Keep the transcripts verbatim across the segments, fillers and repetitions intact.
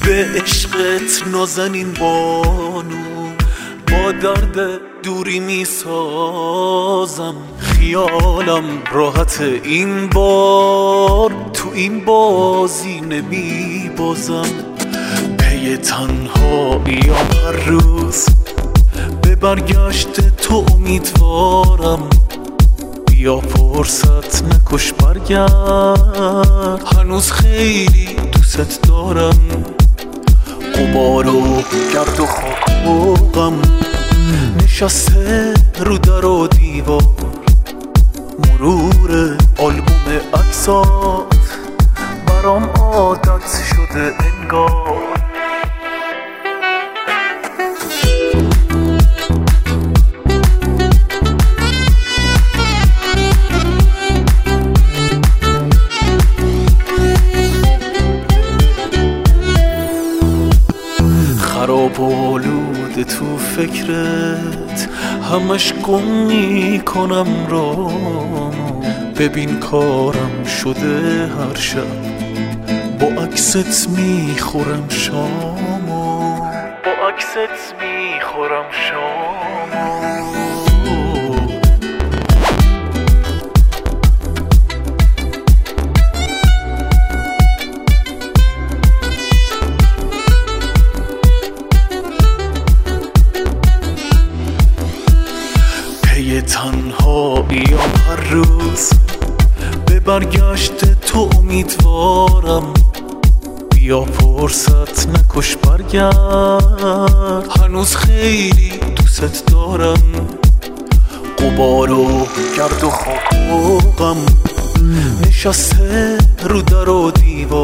به عشقت نازنین بانو، با درد دوری می سازم خیالم راحت این بار، تو این بازی نمی بازم. پی تنهاییم هر روز، به برگشت تو امیدوارم. بیا فرصت نکش برگرد، هنوز خیلی دوست دارم. غبار و گرد و خاک و غم نشسته رو در و دیوار، مرور آلبوم عکسات برام عادت شده انگار. خراب و آلوده تو فکرت، همش گم میکنم رامو. ببین کارم شده هر شب، با عکست میخورم شامو، با عکست میخورم شامو. یه تنهاییم هر روز، به برگشت تو امیدوارم. بیا فرصت نکش برگرد، هنوز خیلی دوست دارم. غبار و گرد و خاک و غم نشسته رو در و دیوار،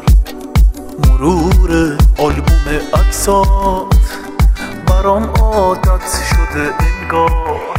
مرور آلبوم عکسات برام عادت شده انگار.